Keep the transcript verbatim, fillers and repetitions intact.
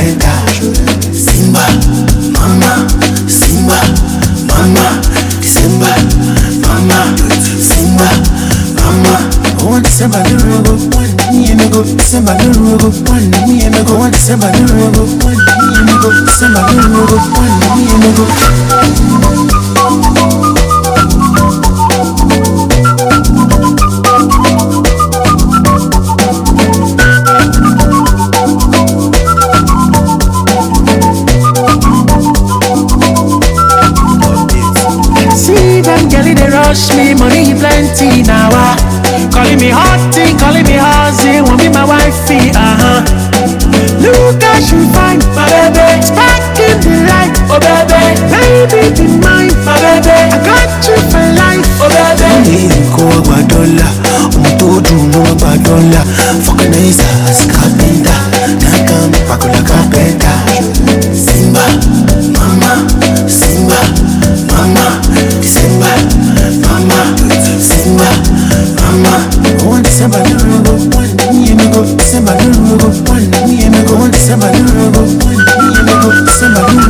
carpenter. Simba, mama, Simba, mama, Simba, mama, Simba, mama. One December the rogo, one me and me go. December the rogo, one me and me go. One December the rogo, one me and me go. December the rogo, one me and me go. See them girlie they rush me, money plenty now. Uh. Calling me hottie, calling me huzzy, want be my wifey, uh-huh. Look how she fine, my baby. Sparking the light, oh baby. Baby be mine, my baby. I got you for life, oh baby. Go a dollar, um to do no a dollar. Vulcanizers, carpenter, Nakam, Pacola carpenter. Simba, mama, Simba, mama, Simba, mama, Simba, mama. One December the rogo, one me and me go. December the rogo, one me and me go. One December the rogo, one me and me go. December the